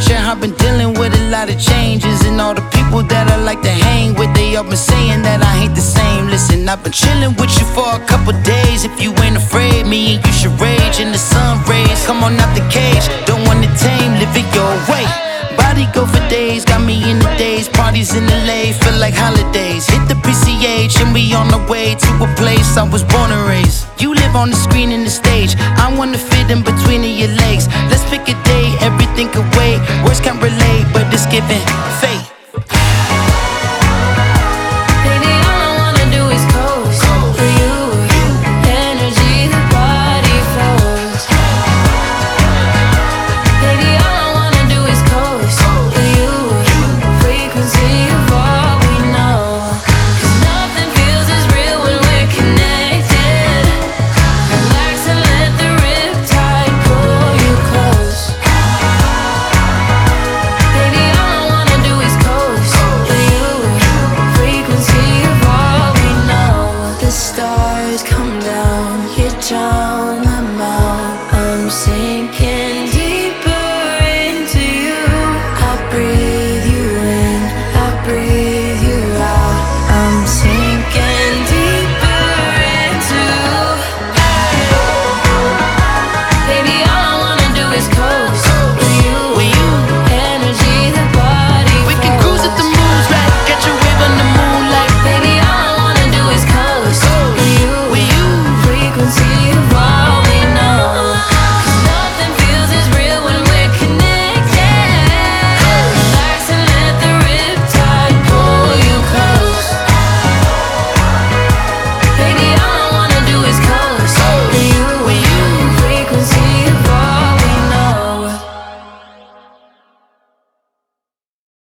temperature. I've been dealing with a lot of changes, and all the people that I like to hang with, they all been saying that I ain't the same. Listen, I've been chilling with you for a couple days. If you ain't afraid, me and you should rage in the sun rays. Come on out the cage, don't want it tame, live it your way. Body go for days, got me in the days. Parties in LA, feel like holidays. Hit the PCH and we on the way to a place I was born and raised. You live on the screen and the stage, I wanna fit in between of your legs. Let's pick a day, everything could wait. Words can't relate, but it's giving fate.